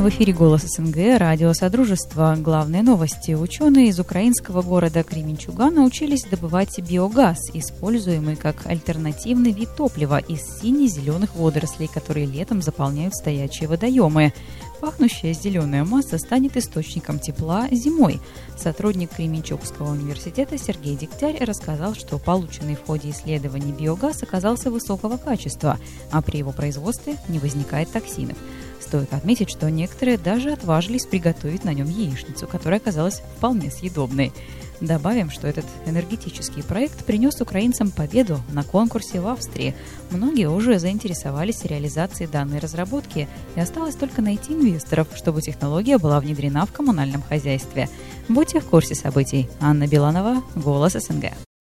В эфире «Голос СНГ», радио «Содружество». Главные новости. Ученые из украинского города Кременчуга научились добывать биогаз, используемый как альтернативный вид топлива из сине-зеленых водорослей, которые летом заполняют стоячие водоемы. Пахнущая зеленая масса станет источником тепла зимой. Сотрудник Кременчугского университета Сергей Дегтярь рассказал, что полученный в ходе исследований биогаз оказался высокого качества, а при его производстве не возникает токсинов. Стоит отметить, что некоторые даже отважились приготовить на нем яичницу, которая оказалась вполне съедобной. Добавим, что этот энергетический проект принес украинцам победу на конкурсе в Австрии. Многие уже заинтересовались реализацией данной разработки, и осталось только найти инвесторов, чтобы технология была внедрена в коммунальном хозяйстве. Будьте в курсе событий. Анна Биланова, «Голос СНГ».